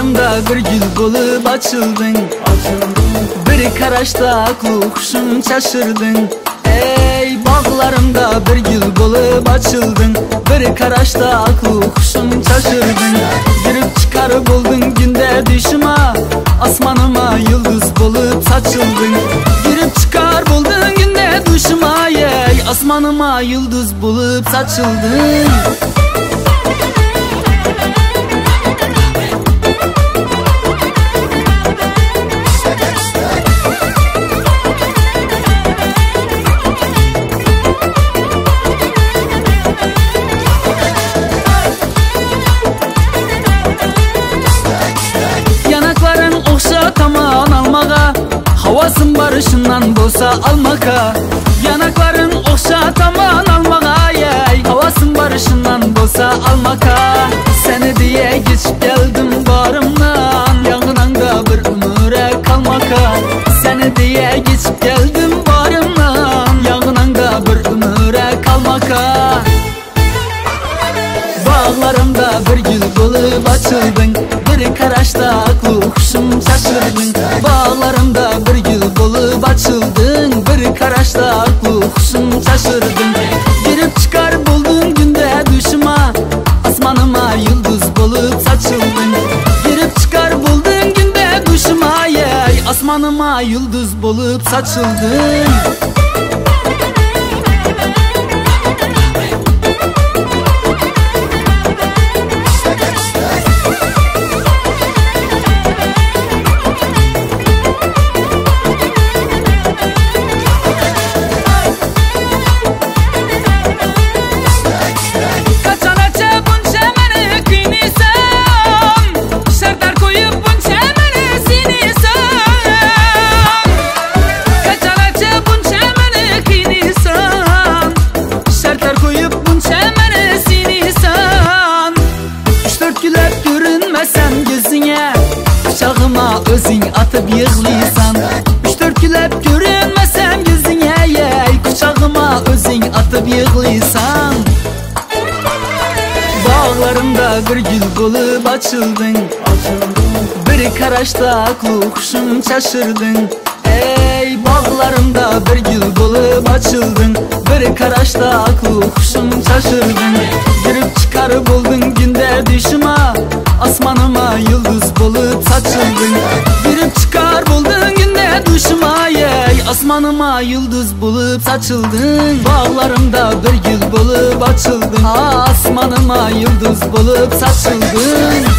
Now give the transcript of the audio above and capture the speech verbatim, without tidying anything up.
Bağlarımda bir gül bulup açıldın. Bir karışta aklı kuşum şaşırdın. Ey bağlarımda bir gül bulup açıldın. Bir karışta aklı kuşum şaşırdın. Girip çıkarıp buldun günde düşüme, asmanıma yıldız bulup saçıldın. Girip çıkar buldun günde düşüme, ey asmanıma yıldız bulup saçıldın. Havasın barışından bolsa almaka, yanakların okşa taman almaka, yey. Havasın barışından bolsa almaka. Seni diye geçip geldim bağrımdan, yanınanda bir ömüre kalmaka. Seni diye geçip geldim bağrımdan, yanınanda bir ömüre kalmaka. Bağlarımda bir gül bulup açıldın. Bir karışta aklı kuşum şaşırdın. Bağlarımda bir gül bulup açıldın. Bir karışta aklı kuşum şaşırdın. Girip çıkar buldun günde düşüme, asmanıma yıldız bulup saçıldın. Girip çıkar buldun günde düşüme, yey. Asmanıma yıldız bulup saçıldın. Kucağıma özün atıp yığlıysan, üç dört gülüp görünmesem gözüne, yey. Kucağıma özün atıp yığlıysan. Bağlarımda bir gül bulup açıldın. Bir karışta aklı kuşum şaşırdın. Ey bağlarımda bir gül bulup açıldın. Bir karışta aklı kuşum şaşırdın. Girip çıkarıp buldun günde düşüme, asmanıma yıldız bulup saçıldın. Girip çıkar buldun günde düşüme, yey. Asmanıma yıldız bulup saçıldın. Bağlarımda bir gül bulup açıldın. Asmanıma yıldız bulup saçıldın.